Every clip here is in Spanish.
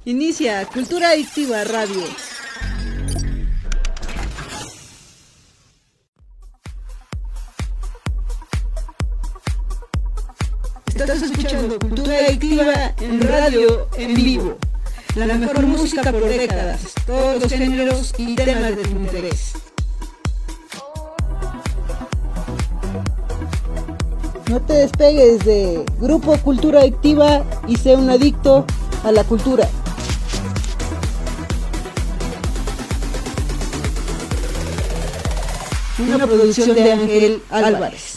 Inicia Cultura Adictiva Radio. Estás escuchando Cultura Adictiva en radio en vivo. La mejor música por décadas, todos los géneros y temas de tu interés. No te despegues de Grupo Cultura Adictiva y sé un adicto a la cultura. Una producción de Ángel Álvarez.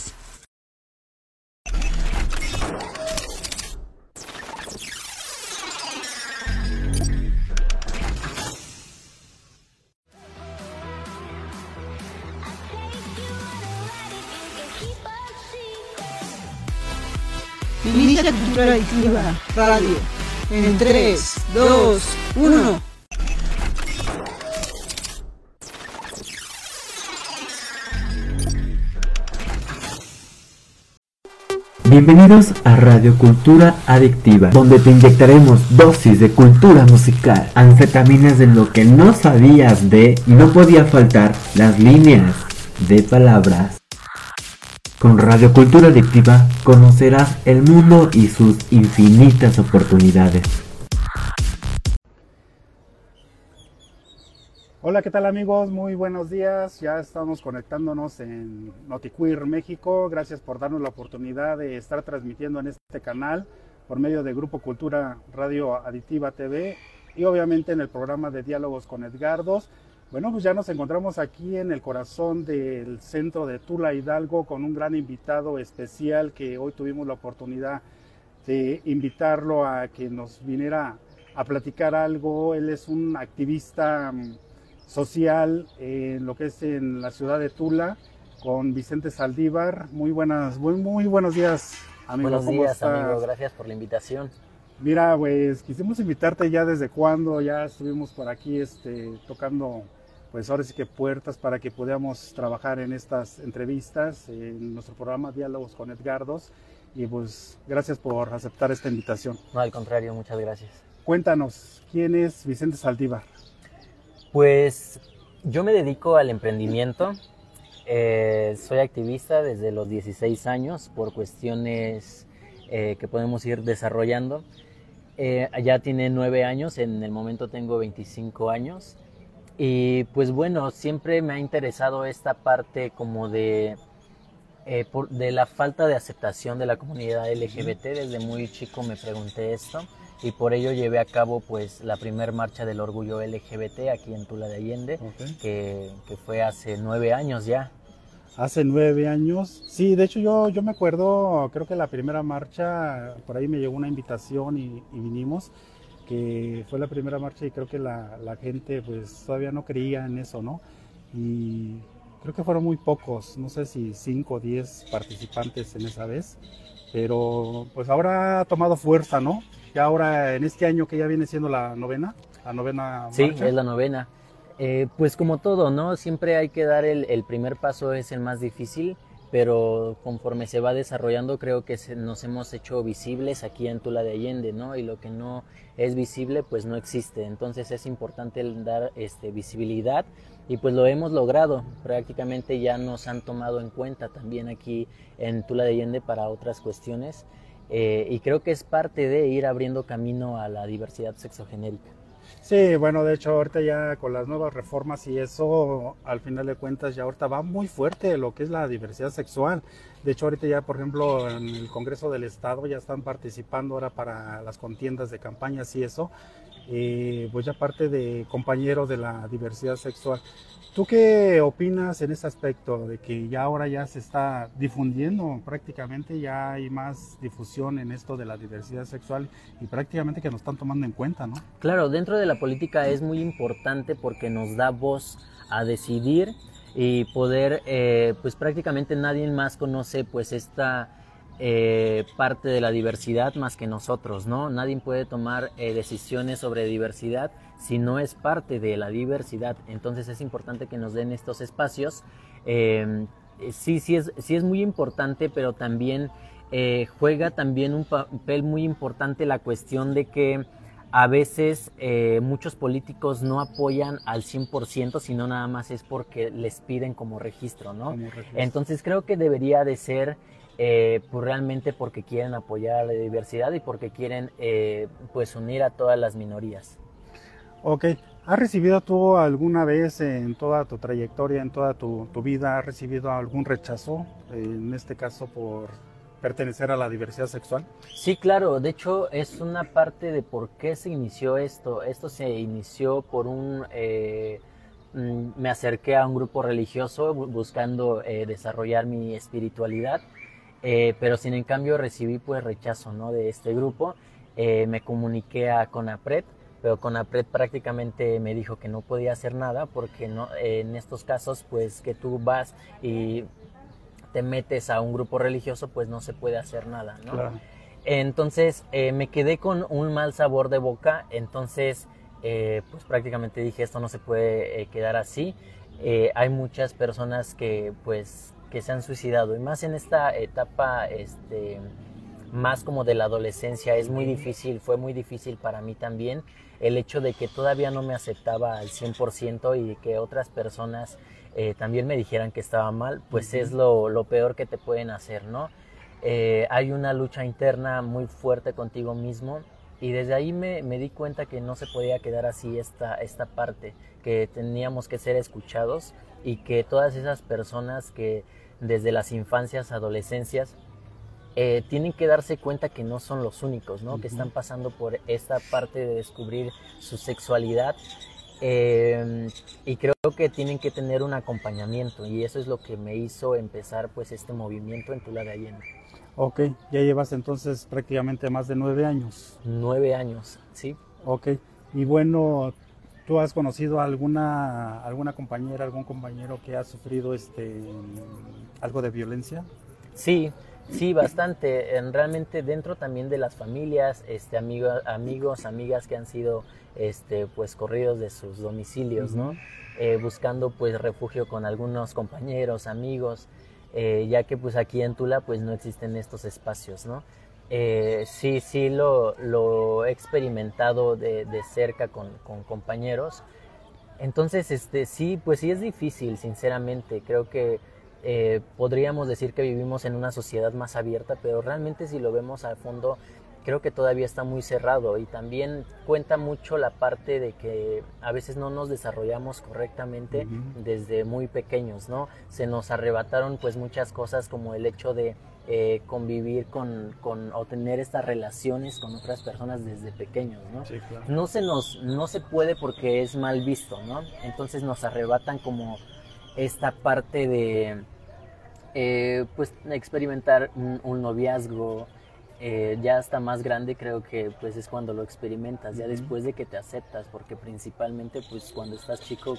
Inicia Cultura Adictiva Radio en 3, 2, 1. Bienvenidos a Radio Cultura Adictiva, donde te inyectaremos dosis de cultura musical, anfetaminas de lo que no sabías de, y no podía faltar las líneas de palabras. Con Radio Cultura Adictiva conocerás el mundo y sus infinitas oportunidades. Hola, ¿qué tal amigos? Muy buenos días. Ya estamos conectándonos en Notiqueer México. Gracias por darnos la oportunidad de estar transmitiendo en este canal por medio de Grupo Cultura Radio Adictiva TV y obviamente en el programa de Diálogos con Edgardos. Bueno, pues ya nos encontramos aquí en el corazón del centro de Tula, Hidalgo, con un gran invitado especial que hoy tuvimos la oportunidad de invitarlo a que nos viniera a platicar algo. Él es un activista social en lo que es en la ciudad de Tula, con Vicente Saldívar. Muy buenos días, amigo. Buenos días, amigo. Gracias por la invitación. Mira, pues quisimos invitarte ya desde cuando, ya estuvimos por aquí tocando, pues ahora sí que puertas para que podamos trabajar en estas entrevistas, en nuestro programa Diálogos con Edgardos, y pues gracias por aceptar esta invitación. No, al contrario, muchas gracias. Cuéntanos, ¿quién es Vicente Saldívar? Pues yo me dedico al emprendimiento, soy activista desde los 16 años por cuestiones que podemos ir desarrollando. Ya tiene 9 años, en el momento tengo 25 años y pues bueno, siempre me ha interesado esta parte como de la falta de aceptación de la comunidad LGBT. Desde muy chico me pregunté esto y por ello llevé a cabo pues la primer marcha del orgullo LGBT aquí en Tula de Allende, que fue hace 9 años ya. Hace 9 años, sí, de hecho yo me acuerdo, creo que la primera marcha, por ahí me llegó una invitación y vinimos, que fue la primera marcha y creo que la gente pues todavía no creía en eso, ¿no? Y creo que fueron muy pocos, no sé si 5 o 10 participantes en esa vez, pero pues ahora ha tomado fuerza, ¿no? Ya ahora en este año que ya viene siendo la novena marcha. Sí, es la novena. Pues como todo, ¿no? Siempre hay que dar el primer paso, es el más difícil, pero conforme se va desarrollando creo que nos hemos hecho visibles aquí en Tula de Allende, ¿no? Y lo que no es visible pues no existe, entonces es importante dar visibilidad y pues lo hemos logrado. Prácticamente ya nos han tomado en cuenta también aquí en Tula de Allende para otras cuestiones y creo que es parte de ir abriendo camino a la diversidad sexogenérica. Sí, bueno, de hecho ahorita ya con las nuevas reformas y eso, al final de cuentas ya ahorita va muy fuerte lo que es la diversidad sexual. De hecho ahorita ya, por ejemplo, en el Congreso del Estado ya están participando ahora para las contiendas de campañas y eso, pues ya parte de compañeros de la diversidad sexual. ¿Tú qué opinas en ese aspecto de que ya ahora ya se está difundiendo, prácticamente ya hay más difusión en esto de la diversidad sexual y prácticamente que nos están tomando en cuenta, ¿no? Claro, dentro de la política es muy importante porque nos da voz a decidir y poder, pues prácticamente nadie más conoce pues esta parte de la diversidad más que nosotros, ¿no? Nadie puede tomar decisiones sobre diversidad si no es parte de la diversidad. Entonces es importante que nos den estos espacios. Sí es muy importante, pero también juega también un papel muy importante la cuestión de que a veces muchos políticos no apoyan al 100%, sino nada más es porque les piden como registro, ¿no? Como registro. Entonces creo que debería de ser pues realmente porque quieren apoyar a la diversidad y porque quieren pues unir a todas las minorías. Ok, ¿has recibido tú alguna vez en toda tu trayectoria, en toda tu vida, has recibido algún rechazo, en este caso por pertenecer a la diversidad sexual? Sí, claro, de hecho es una parte de por qué se inició esto. Esto se inició por me acerqué a un grupo religioso buscando desarrollar mi espiritualidad, pero sin en cambio recibí pues rechazo, ¿no?, de este grupo. Me comuniqué a CONAPRED, pero CONAPRED prácticamente me dijo que no podía hacer nada porque no, en estos casos pues que tú vas y te metes a un grupo religioso, pues no se puede hacer nada, ¿no? Claro. Entonces me quedé con un mal sabor de boca, entonces pues prácticamente dije, esto no se puede quedar así. Hay muchas personas que se han suicidado, y más en esta etapa más como de la adolescencia, fue muy difícil para mí también, el hecho de que todavía no me aceptaba al 100% y que otras personas también me dijeran que estaba mal, pues es lo peor que te pueden hacer, ¿no? Hay una lucha interna muy fuerte contigo mismo, y desde ahí me di cuenta que no se podía quedar así esta parte, que teníamos que ser escuchados y que todas esas personas que desde las infancias, adolescencias, tienen que darse cuenta que no son los únicos, ¿no? Que están pasando por esta parte de descubrir su sexualidad, y creo que tienen que tener un acompañamiento, y eso es lo que me hizo empezar pues este movimiento en Tula de Allende. Ok, ya llevas entonces prácticamente más de 9 años. 9 años, sí. Ok, y bueno, ¿tú has conocido alguna compañera, algún compañero que ha sufrido algo de violencia? Sí, bastante. Realmente dentro también de las familias, amigos, amigas que han sido pues corridos de sus domicilios, ¿no? Buscando pues refugio con algunos compañeros, amigos, ya que pues aquí en Tula pues no existen estos espacios, ¿no? Sí lo he experimentado de cerca con compañeros. Entonces sí, pues sí es difícil, sinceramente. Creo que podríamos decir que vivimos en una sociedad más abierta, pero realmente si lo vemos a fondo, creo que todavía está muy cerrado, y también cuenta mucho la parte de que a veces no nos desarrollamos correctamente desde muy pequeños, ¿no? Se nos arrebataron pues muchas cosas, como el hecho de convivir o tener estas relaciones con otras personas desde pequeños, ¿no? Sí, claro. No se puede porque es mal visto, ¿no? Entonces nos arrebatan como esta parte de pues experimentar un noviazgo. Ya hasta más grande creo que pues es cuando lo experimentas, ya después de que te aceptas, porque principalmente pues cuando estás chico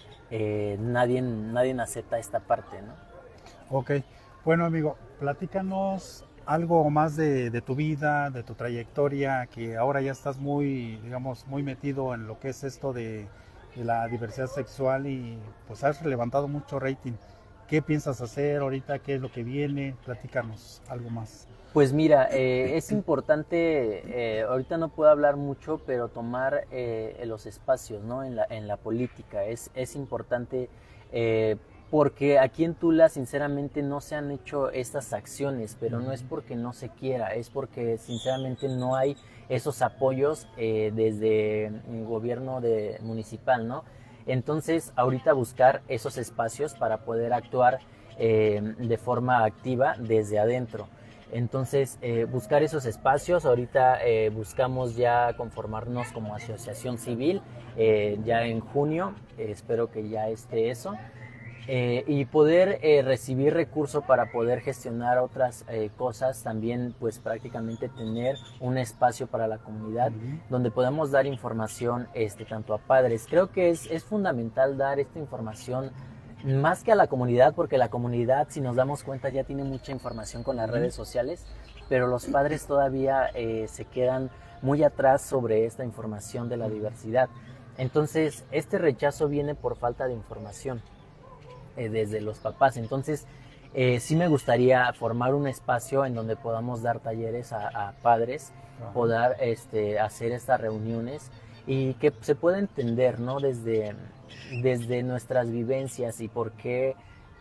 nadie acepta esta parte, ¿no? Ok, bueno amigo, platícanos algo más de tu vida, de tu trayectoria, que ahora ya estás muy, digamos, muy metido en lo que es esto de la diversidad sexual, y pues has levantado mucho rating. ¿Qué piensas hacer ahorita? ¿Qué es lo que viene? Platícanos algo más. Pues mira, es importante, ahorita no puedo hablar mucho, pero tomar los espacios, ¿no? en la política es importante, porque aquí en Tula sinceramente no se han hecho estas acciones, pero no es porque no se quiera, es porque sinceramente no hay esos apoyos desde el gobierno municipal, ¿no? Entonces ahorita buscar esos espacios para poder actuar de forma activa desde adentro. Entonces, buscar esos espacios. Ahorita buscamos ya conformarnos como asociación civil, ya en junio, espero que ya esté eso, y poder recibir recursos para poder gestionar otras cosas, también pues prácticamente tener un espacio para la comunidad donde podamos dar información tanto a padres. Creo que es fundamental dar esta información más que a la comunidad, porque la comunidad, si nos damos cuenta, ya tiene mucha información con las redes sociales, pero los padres todavía se quedan muy atrás sobre esta información de la diversidad. Entonces, este rechazo viene por falta de información desde los papás. Entonces, sí me gustaría formar un espacio en donde podamos dar talleres a padres poder hacer estas reuniones y que se pueda entender, ¿no? Desde nuestras vivencias y por qué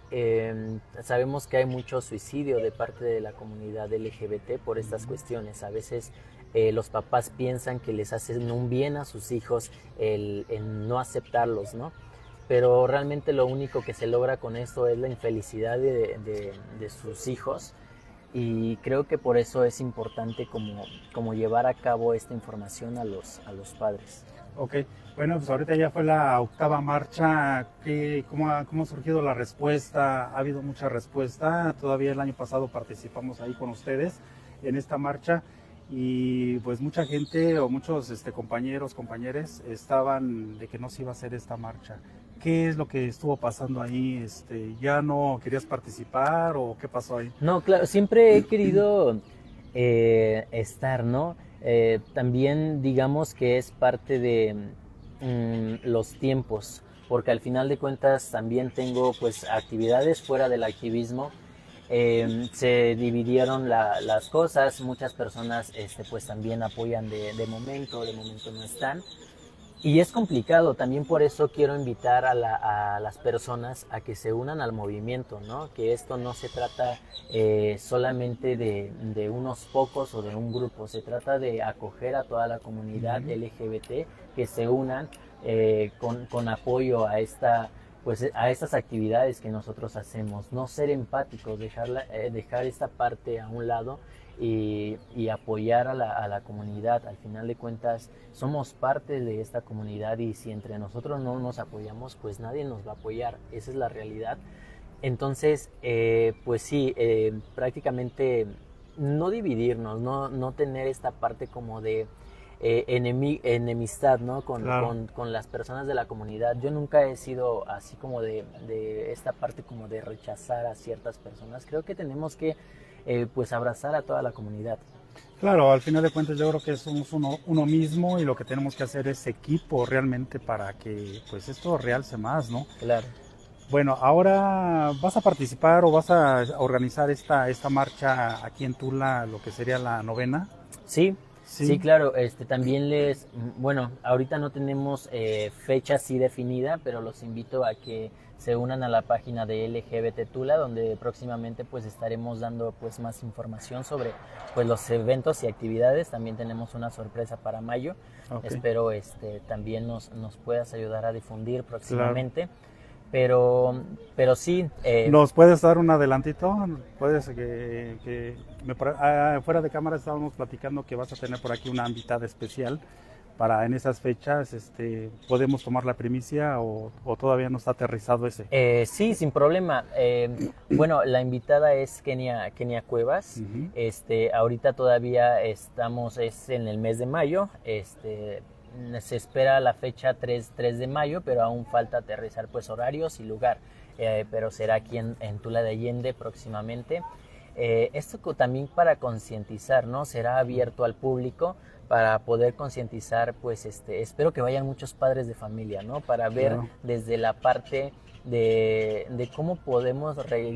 sabemos que hay mucho suicidio de parte de la comunidad LGBT por estas cuestiones. A veces los papás piensan que les hacen un bien a sus hijos el no aceptarlos, ¿no? Pero realmente lo único que se logra con esto es la infelicidad de sus hijos, y creo que por eso es importante como llevar a cabo esta información a los padres. Ok, bueno, pues ahorita ya fue la 8ª marcha. ¿Cómo ha surgido la respuesta? ¿Ha habido mucha respuesta? Todavía el año pasado participamos ahí con ustedes en esta marcha, y pues mucha gente o muchos compañeros, compañeras estaban de que no se iba a hacer esta marcha. ¿Qué es lo que estuvo pasando ahí? ¿Ya no querías participar o qué pasó ahí? No, claro, siempre he querido estar, ¿no? También digamos que es parte de los tiempos, porque al final de cuentas también tengo pues actividades fuera del activismo. Se dividieron las cosas, muchas personas pues también apoyan de momento no están. Y es complicado, también por eso quiero invitar a las personas a que se unan al movimiento, ¿no? Que esto no se trata solamente de unos pocos o de un grupo, se trata de acoger a toda la comunidad LGBT que se unan con apoyo a estas actividades que nosotros hacemos, no ser empáticos, dejar esta parte a un lado y apoyar a la comunidad. Al final de cuentas somos parte de esta comunidad, y si entre nosotros no nos apoyamos, pues nadie nos va a apoyar, esa es la realidad. Entonces pues sí, prácticamente no dividirnos, no tener esta parte como de enemistad, ¿no? Claro. con las personas de la comunidad. Yo nunca he sido así como de esta parte como de rechazar a ciertas personas. Creo que tenemos que pues abrazar a toda la comunidad. Claro, al final de cuentas yo creo que somos uno mismo, y lo que tenemos que hacer es equipo realmente para que pues esto realce más, ¿no? Claro. Bueno, ahora vas a participar o vas a organizar esta marcha aquí en Tula, lo que sería la 9ª. Sí, claro. También bueno, ahorita no tenemos fecha así definida, pero los invito a que se unan a la página de LGBT Tula, donde próximamente pues estaremos dando pues más información sobre pues los eventos y actividades. También tenemos una sorpresa para mayo. Okay. Espero también nos puedas ayudar a difundir próximamente. Claro. Pero sí. ¿Nos puedes dar un adelantito? Puedes fuera de cámara estábamos platicando que vas a tener por aquí una invitada especial para en esas fechas. ¿Podemos tomar la primicia o todavía no está aterrizado ese? Sí, sin problema. Bueno, la invitada es Kenia Cuevas. Ahorita todavía es en el mes de mayo. Se espera la fecha 3 de mayo, pero aún falta aterrizar pues horarios y lugar, pero será aquí en Tula de Allende próximamente. Esto también para concientizar, ¿no? Será abierto al público para poder concientizar, pues espero que vayan muchos padres de familia, ¿no? Para ver desde la parte de cómo podemos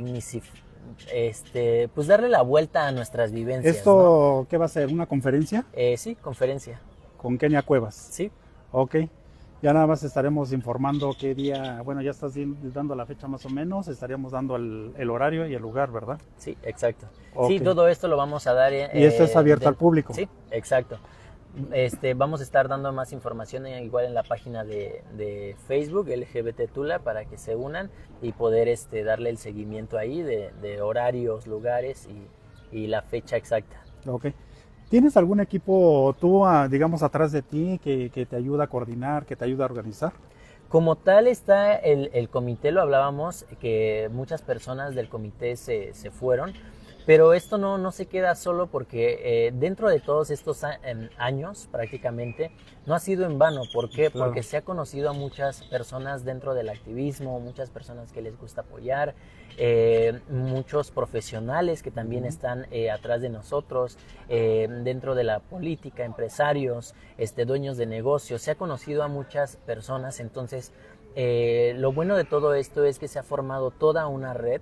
pues darle la vuelta a nuestras vivencias. ¿Esto ¿no? qué va a ser? ¿Una conferencia? Sí, conferencia. ¿Con Kenia Cuevas? Sí. Ok. Ya nada más estaremos informando qué día, bueno, ya estás dando la fecha más o menos, estaríamos dando el horario y el lugar, ¿verdad? Sí, exacto. Okay. Sí, todo esto lo vamos a dar. ¿Y esto es abierto al público? Sí, exacto. Vamos a estar dando más información igual en la página de Facebook, LGBT Tula, para que se unan y poder darle el seguimiento ahí de horarios, lugares y la fecha exacta. Ok. ¿Tienes algún equipo tú, digamos, atrás de ti que te ayuda a coordinar, que te ayuda a organizar? Como tal está el comité, lo hablábamos, que muchas personas del comité se fueron, pero esto no se queda solo porque dentro de todos estos años prácticamente no ha sido en vano. ¿Por qué? Claro. Porque se ha conocido a muchas personas dentro del activismo, muchas personas que les gusta apoyar, muchos profesionales que también están atrás de nosotros, dentro de la política, empresarios, dueños de negocios. Se ha conocido a muchas personas, entonces lo bueno de todo esto es que se ha formado toda una red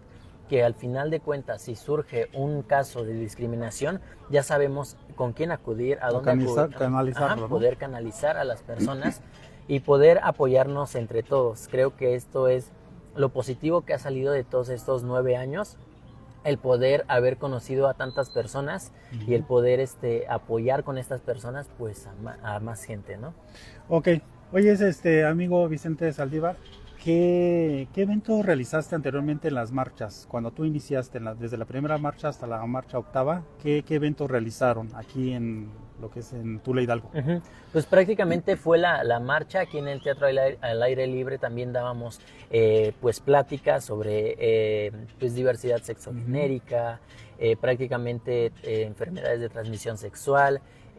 que al final de cuentas, si surge un caso de discriminación, ya sabemos con quién acudir, a dónde canalizarlo, ¿no? Poder canalizar a las personas y poder apoyarnos entre todos. Creo que esto es lo positivo que ha salido de todos estos 9 años, el poder haber conocido a tantas personas y el poder apoyar con estas personas pues a más gente, ¿no? Ok. Oye, amigo Vicente Saldívar, ¿qué evento realizaste anteriormente en las marchas? Cuando tú iniciaste desde la primera marcha hasta la marcha octava, ¿qué eventos realizaron aquí en lo que es en Tula, Hidalgo? Pues prácticamente fue la marcha aquí en el Teatro al Aire Libre. También dábamos pues pláticas sobre pues diversidad sexogenérica, prácticamente enfermedades de transmisión sexual.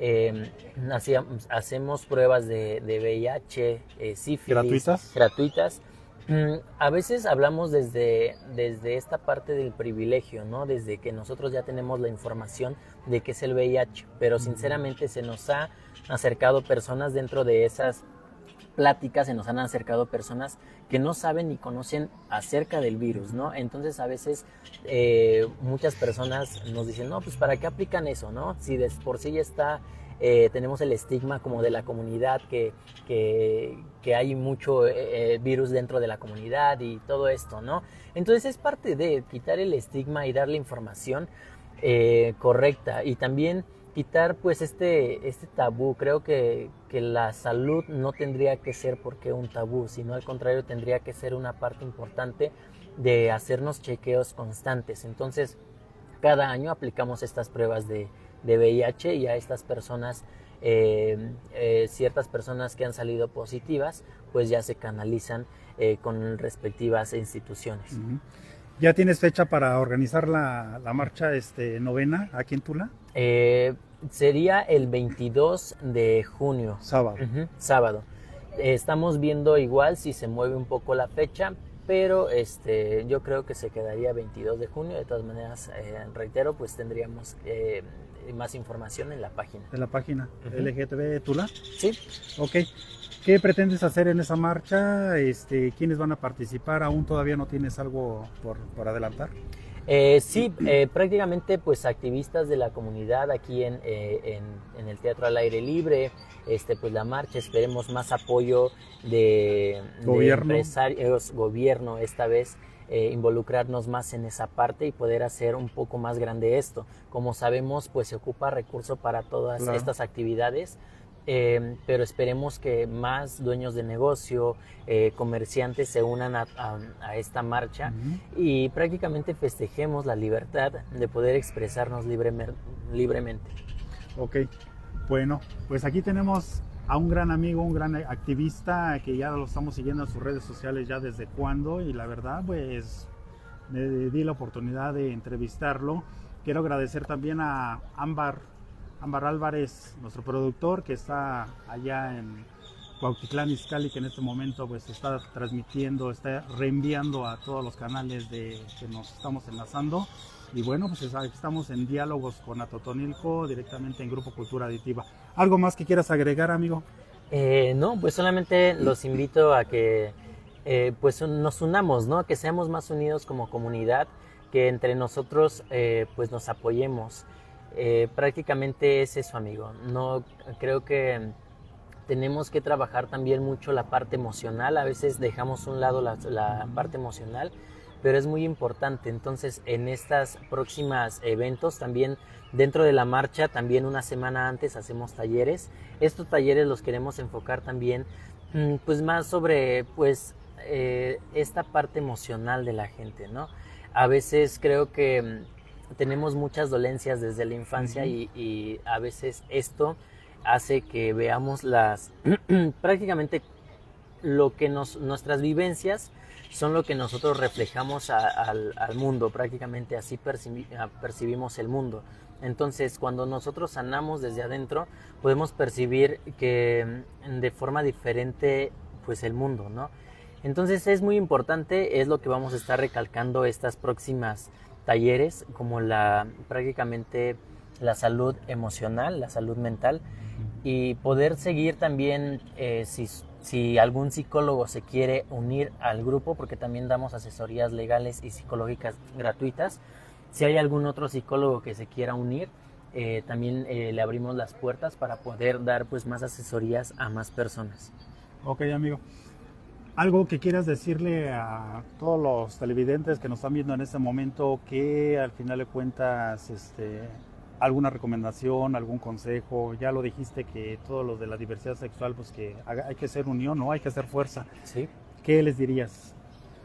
Hacemos pruebas de VIH, sífilis. ¿Gratuitas? A veces hablamos desde esta parte del privilegio, ¿no? Desde que nosotros ya tenemos la información de qué es el VIH, pero sinceramente se nos ha acercado personas dentro de esas pláticas, se nos han acercado personas que no saben ni conocen acerca del virus, ¿no? Entonces a veces muchas personas nos dicen, no, pues ¿para qué aplican eso, no? Si de por sí ya está, tenemos el estigma como de la comunidad, que hay mucho virus dentro de la comunidad y todo esto, ¿no? Entonces es parte de quitar el estigma y darle información correcta, y también quitar pues este tabú. Creo que la salud no tendría que ser porque un tabú, sino al contrario tendría que ser una parte importante de hacernos chequeos constantes. Entonces cada año aplicamos estas pruebas de VIH y a estas personas, ciertas personas que han salido positivas, pues ya se canalizan con respectivas instituciones. ¿Ya tienes fecha para organizar la marcha novena aquí en Tula? Sería el 22 de junio. Sábado. Sábado. Estamos viendo igual si se mueve un poco la fecha, pero yo creo que se quedaría 22 de junio. De todas maneras, reitero, pues tendríamos más información en la página. ¿En la página LGTB Tula? Sí. Ok. ¿Qué pretendes hacer en esa marcha? ¿Quiénes van a participar? ¿Aún todavía no tienes algo por adelantar? Sí, prácticamente pues activistas de la comunidad aquí en el Teatro al Aire Libre. Pues la marcha, esperemos más apoyo de empresarios, gobierno esta vez, involucrarnos más en esa parte y poder hacer un poco más grande esto. Como sabemos, pues se ocupa recurso para todas estas actividades. Pero esperemos que más dueños de negocio, comerciantes se unan a esta marcha y prácticamente festejemos la libertad de poder expresarnos libremente. Ok, bueno, pues aquí tenemos a un gran amigo, un gran activista que ya lo estamos siguiendo en sus redes sociales ya desde cuando, y la verdad pues me di la oportunidad de entrevistarlo. Quiero agradecer también a Ámbar Álvarez, nuestro productor, que está allá en Cuautitlán Izcalli, que en este momento pues está transmitiendo, está reenviando a todos los canales que nos estamos enlazando. Y bueno, pues estamos en diálogos con Atotonilco, directamente en Grupo Cultura Aditiva. ¿Algo más que quieras agregar, amigo? No, pues solamente los invito a que pues nos unamos, ¿no? Que seamos más unidos como comunidad, que entre nosotros pues nos apoyemos. Prácticamente es eso, amigo. No, creo que tenemos que trabajar también mucho la parte emocional. A veces dejamos a un lado la parte emocional, pero es muy importante. Entonces, en estas próximas eventos, también dentro de la marcha, también una semana antes hacemos talleres. Estos talleres los queremos enfocar también pues más sobre pues esta parte emocional de la gente, ¿no? A veces creo que tenemos muchas dolencias desde la infancia y a veces esto hace que veamos prácticamente lo que nuestras vivencias son lo que nosotros reflejamos al mundo, prácticamente así percibimos el mundo. Entonces, cuando nosotros sanamos desde adentro, podemos percibir que de forma diferente pues el mundo, ¿no? Entonces es muy importante, es lo que vamos a estar recalcando estas próximas talleres, como prácticamente la salud emocional, la salud mental, y poder seguir también, si si algún psicólogo se quiere unir al grupo, porque también damos asesorías legales y psicológicas gratuitas, si hay algún otro psicólogo que se quiera unir, también le abrimos las puertas para poder dar pues más asesorías a más personas. Ok, amigo. Algo que quieras decirle a todos los televidentes que nos están viendo en este momento, que al final de cuentas, alguna recomendación, algún consejo. Ya lo dijiste, que todos los de la diversidad sexual, pues que hay que hacer unión, ¿no? Hay que hacer fuerza. Sí. ¿Qué les dirías?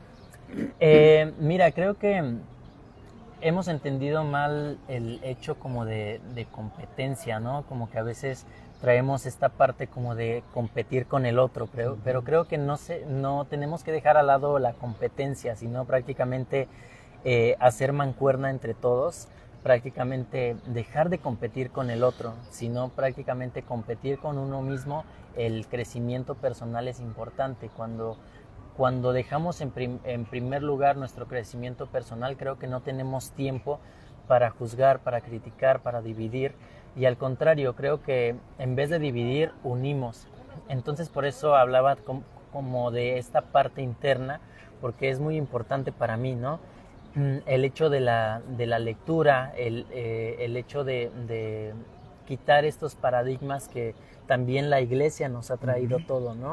Mira, creo que hemos entendido mal el hecho como de competencia, ¿no? Como que a veces traemos esta parte como de competir con el otro, pero creo que no tenemos que dejar al lado la competencia, sino prácticamente hacer mancuerna entre todos, prácticamente dejar de competir con el otro, sino prácticamente competir con uno mismo. El crecimiento personal es importante. Cuando dejamos en primer lugar nuestro crecimiento personal, creo que no tenemos tiempo para juzgar, para criticar, para dividir, y al contrario, creo que en vez de dividir, unimos. Entonces por eso hablaba como de esta parte interna, porque es muy importante para mí, ¿no? El hecho de la lectura, el hecho de quitar estos paradigmas que también la iglesia nos ha traído todo, ¿no?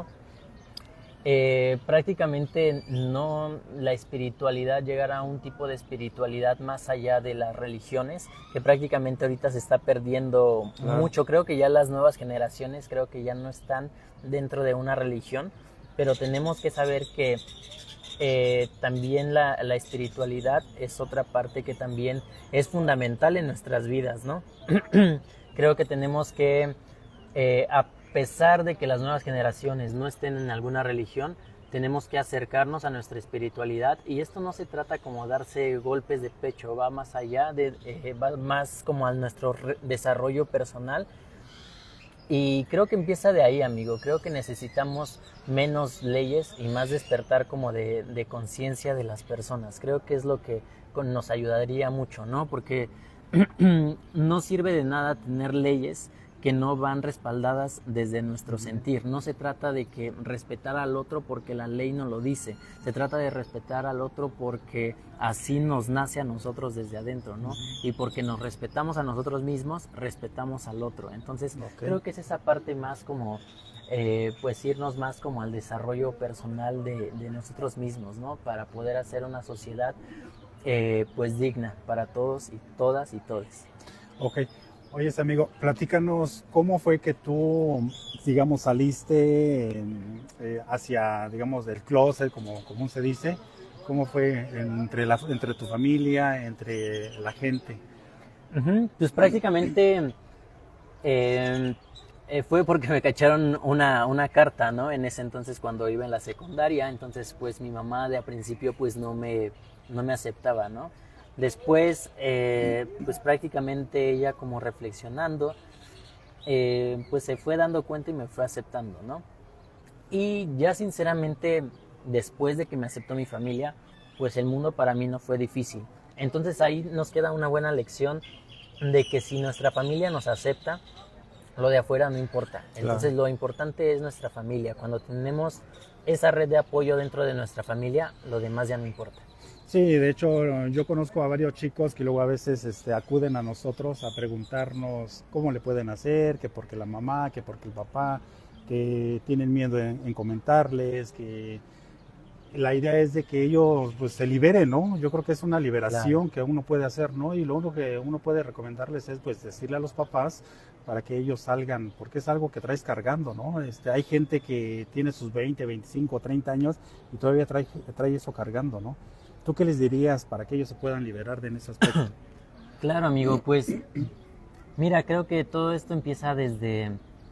Prácticamente no la espiritualidad, llegar a un tipo de espiritualidad más allá de las religiones, que prácticamente ahorita se está perdiendo mucho. Creo que ya las nuevas generaciones creo que ya no están dentro de una religión, pero tenemos que saber que también la espiritualidad es otra parte que también es fundamental en nuestras vidas, ¿no? Creo que tenemos que a pesar de que las nuevas generaciones no estén en alguna religión, tenemos que acercarnos a nuestra espiritualidad, y esto no se trata como darse golpes de pecho, va más allá, va más como a nuestro desarrollo personal, y creo que empieza de ahí, amigo. Creo que necesitamos menos leyes y más despertar como de conciencia de las personas. Creo que es lo que nos ayudaría mucho, ¿no? Porque no sirve de nada tener leyes que no van respaldadas desde nuestro sentir. No se trata de que respetar al otro porque la ley nos lo dice, se trata de respetar al otro porque así nos nace a nosotros desde adentro, ¿no? Y porque nos respetamos a nosotros mismos, respetamos al otro. Entonces, creo que es esa parte más como, pues irnos más como al desarrollo personal de nosotros mismos, ¿no? Para poder hacer una sociedad pues digna para todos y todas y todes. Ok. Oye, amigo, platícanos cómo fue que tú, digamos, saliste hacia, digamos, del closet, como se dice. ¿Cómo fue entre tu familia, entre la gente? Pues prácticamente fue porque me cacharon una carta, ¿no? En ese entonces, cuando iba en la secundaria. Entonces, pues mi mamá de a principio pues no me aceptaba, ¿no? Después, pues prácticamente ella, como reflexionando, pues se fue dando cuenta y me fue aceptando, ¿no? Y ya sinceramente, después de que me aceptó mi familia, pues el mundo para mí no fue difícil. Entonces ahí nos queda una buena lección de que si nuestra familia nos acepta, lo de afuera no importa. Entonces lo importante es nuestra familia. Cuando tenemos esa red de apoyo dentro de nuestra familia, lo demás ya no importa. Sí, de hecho yo conozco a varios chicos que luego a veces acuden a nosotros a preguntarnos cómo le pueden hacer, que porque la mamá, que porque el papá, que tienen miedo en comentarles, que la idea es de que ellos pues se liberen, ¿no? Yo creo que es una liberación que uno puede hacer, ¿no? Y lo único que uno puede recomendarles es pues decirle a los papás para que ellos salgan, porque es algo que traes cargando, ¿no? Hay gente que tiene sus 20, 25, 30 años y todavía trae eso cargando, ¿no? ¿Tú qué les dirías para que ellos se puedan liberar de ese aspecto? Claro, amigo, pues mira, creo que todo esto empieza desde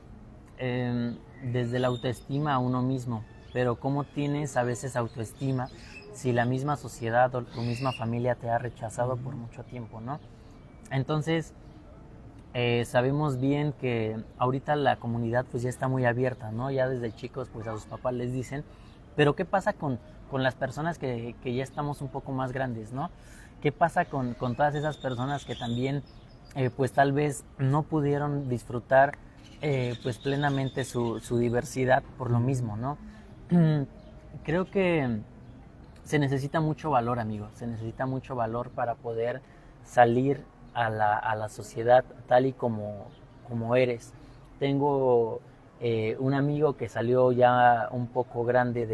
la autoestima a uno mismo. Pero ¿cómo tienes a veces autoestima si la misma sociedad o tu misma familia te ha rechazado por mucho tiempo, ¿no? Entonces, sabemos bien que ahorita la comunidad pues ya está muy abierta, ¿no? Ya desde chicos pues a sus papás les dicen, pero ¿qué pasa con las personas que ya estamos un poco más grandes, ¿no? ¿Qué pasa con todas esas personas que también pues tal vez no pudieron disfrutar pues plenamente su diversidad por lo mismo, ¿no? Creo que se necesita mucho valor, amigo, se necesita mucho valor para poder salir a la sociedad tal y como eres. Tengo un amigo que salió ya un poco grande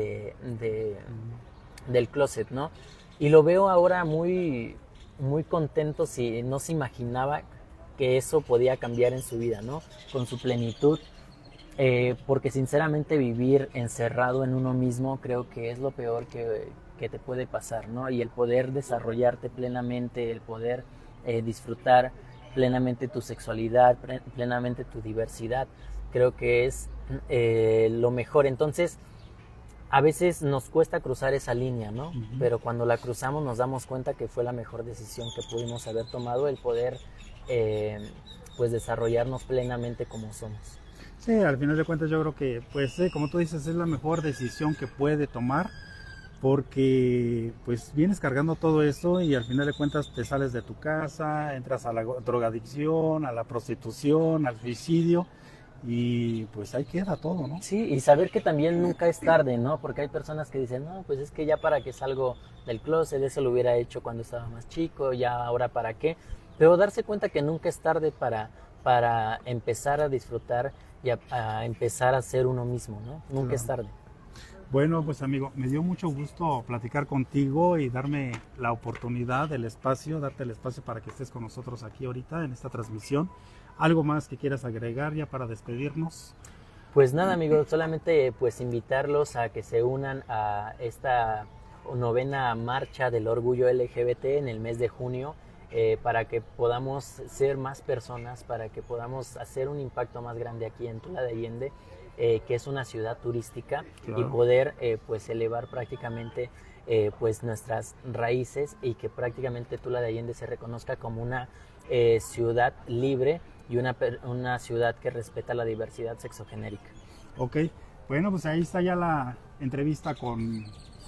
del closet, ¿no? Y lo veo ahora muy, muy contento, si no se imaginaba que eso podía cambiar en su vida, ¿no? Con su plenitud, porque sinceramente vivir encerrado en uno mismo creo que es lo peor que te puede pasar, ¿no? Y el poder desarrollarte plenamente, el poder disfrutar plenamente tu sexualidad, plenamente tu diversidad, creo que es lo mejor. Entonces, a veces nos cuesta cruzar esa línea, ¿no? Uh-huh. Pero cuando la cruzamos nos damos cuenta que fue la mejor decisión que pudimos haber tomado, el poder pues desarrollarnos plenamente como somos. Sí, al final de cuentas yo creo que, pues como tú dices, es la mejor decisión que puede tomar, porque pues vienes cargando todo eso y al final de cuentas te sales de tu casa, entras a la drogadicción, a la prostitución, al suicidio. Y pues ahí queda todo, ¿no? Sí, y saber que también nunca es tarde, ¿no? Porque hay personas que dicen, no, pues es que ya para qué salgo del closet, eso lo hubiera hecho cuando estaba más chico, ya ahora para qué. Pero darse cuenta que nunca es tarde para empezar a disfrutar y a empezar a ser uno mismo, ¿no? Nunca es tarde. Bueno, pues amigo, me dio mucho gusto platicar contigo y darme la oportunidad, darte el espacio para que estés con nosotros aquí ahorita en esta transmisión. ¿Algo más que quieras agregar ya para despedirnos? Pues nada, amigos, solamente pues invitarlos a que se unan a esta 9ª marcha del orgullo LGBT en el mes de junio, para que podamos ser más personas, para que podamos hacer un impacto más grande aquí en Tula de Allende, que es una ciudad turística, claro. Y poder pues elevar prácticamente pues nuestras raíces y que prácticamente Tula de Allende se reconozca como una ciudad libre y una ciudad que respeta la diversidad sexogenérica. Ok, bueno, pues ahí está ya la entrevista con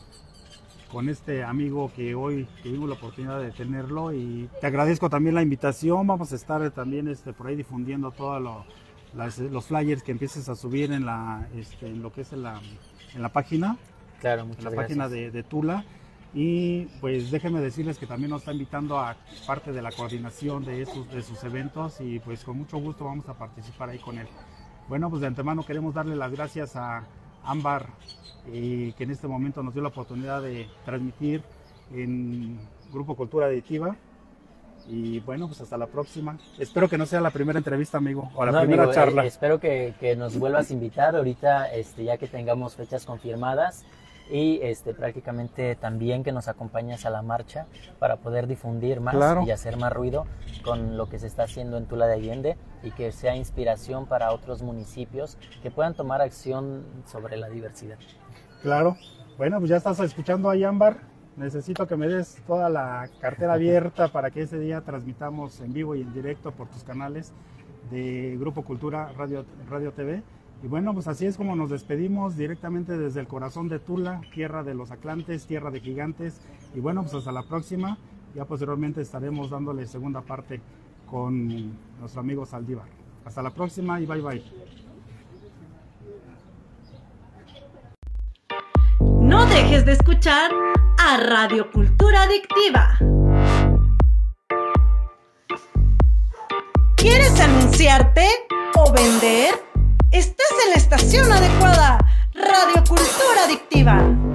este amigo que hoy tuvimos la oportunidad de tenerlo, y te agradezco también la invitación. Vamos a estar también por ahí difundiendo todos los flyers que empieces a subir en lo que es en la página. Claro, muchas gracias. En la página de Tula. Y pues déjenme decirles que también nos está invitando a parte de la coordinación de sus eventos, y pues con mucho gusto vamos a participar ahí con él. Bueno, pues de antemano queremos darle las gracias a Ámbar, que en este momento nos dio la oportunidad de transmitir en Grupo Cultura Adictiva. Y bueno, pues hasta la próxima. Espero que no sea la primera entrevista, amigo, o la primera charla. Espero que nos vuelvas a invitar ahorita, ya que tengamos fechas confirmadas. Y prácticamente también que nos acompañes a la marcha para poder difundir más, claro, y hacer más ruido con lo que se está haciendo en Tula de Allende, y que sea inspiración para otros municipios que puedan tomar acción sobre la diversidad. Claro. Bueno, pues ya estás escuchando ahí, Ámbar. Necesito que me des toda la cartera abierta para que ese día transmitamos en vivo y en directo por tus canales de Grupo Cultura Radio TV. Y bueno, pues así es como nos despedimos directamente desde el corazón de Tula, tierra de los Atlantes, tierra de gigantes. Y bueno, pues hasta la próxima. Ya posteriormente estaremos dándole segunda parte con nuestro amigo Saldívar. Hasta la próxima y bye bye. No dejes de escuchar a Radio Cultura Adictiva. ¿Quieres anunciarte o vender? Estás en la estación adecuada, Radio Cultura Adictiva.